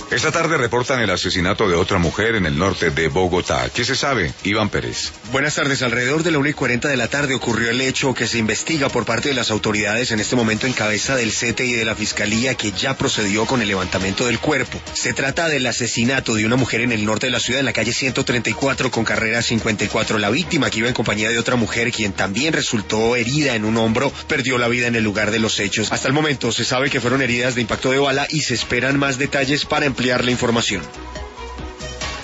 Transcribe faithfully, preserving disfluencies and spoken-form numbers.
Esta tarde reportan el asesinato de otra mujer en el norte de Bogotá. ¿Qué se sabe? Iván Pérez. Buenas tardes. Alrededor de la una y cuarenta de la tarde ocurrió el hecho que se investiga por parte de las autoridades, en este momento en cabeza del C T I de la Fiscalía, que ya procedió con el levantamiento del cuerpo. Se trata del asesinato de una mujer en el norte de la ciudad, en la calle ciento treinta y cuatro con carrera cincuenta y cuatro. La víctima, que iba en compañía de otra mujer, quien también resultó herida en un hombro, perdió la vida en el lugar de los hechos. Hasta el momento se sabe que fueron heridas de impacto de bala y se esperan más detalles para ampliar la información.